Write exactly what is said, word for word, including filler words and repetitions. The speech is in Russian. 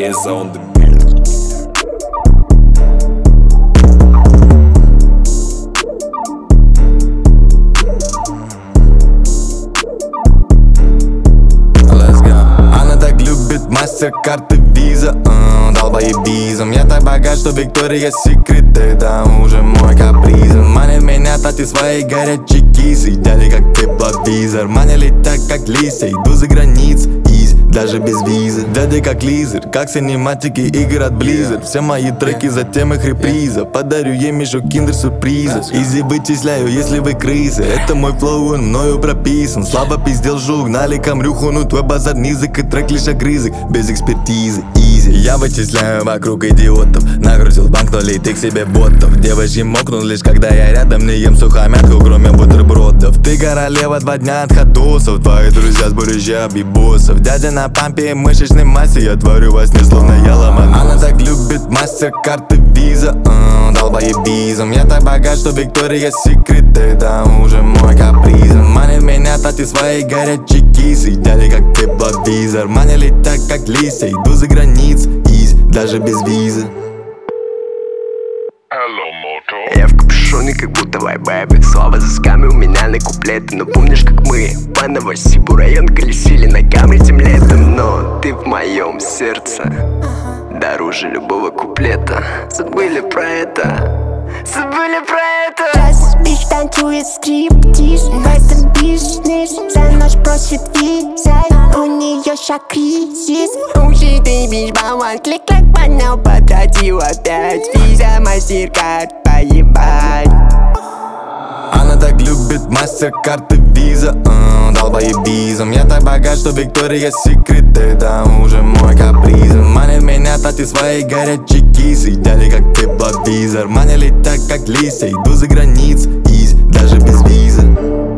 Yes, on the beat. Let's go. Она так любит мастер-карты виза, uh, долбоебизм. Я так богат, что Виктория Секрет это уже мой каприз. Манит меня тати своей горячей кисы, дяди как тепловизор. Манили так как листья, иду за границ, изи, даже без визы. Дяди как лизер, как синематики игр от Blizzard. Все мои треки, затем их реприза. Подарю ей мешок киндер-сюрприза. Изи вычисляю, если вы крысы. Это мой флоу, он мною прописан. Слабо пиздел, что угнали камрюху, ну твой базар низок и трек лишь огрызок. Без экспертизы, изи. Я вычисляю вокруг идиотов. Нагрузил банк, но лей ты к себе ботов. Девочки мокнут лишь когда я рядом. Не ем сухомятку, кроме бутербродов. Ты королева два дня от ходосов. Твои друзья сборища бибосов. Дядя на пампе и мышечной массе. Я творю во сне, словно я ломанулся. Она так любит мастер-карты виза, uh, долбоебизм. Я так богат, что Виктория Секрет это уже мой каприз. Манит меня тати своей горячей кисы, дяди как тепловизор. Манили так как листья, иду за границ, изи, даже без визы. Я в капюшоне, как будто вайбэбик. Слова за сками у меня на куплеты. Но помнишь, как мы по Новосибу район колесили на камре тем летом? Но ты в моем сердце дороже любого куплета. Забыли про это, забыли про это. Раз бич танцует стриптиз в этом бизнесе. За ночь просит виза, у нее ща кризис. Уши ты бич баланс, клик-клик, понял, потратил опять. Виза, мастер-карт, поебать. Она так любит мастер-карты виза, uh, долбоебизм. Я так богат, что Виктория Секрет это уже мой каприз. Манит меня тати своей горячей кисы, дяди как тепловизор. Манили так как листья, иду за границ, изи, даже без визы.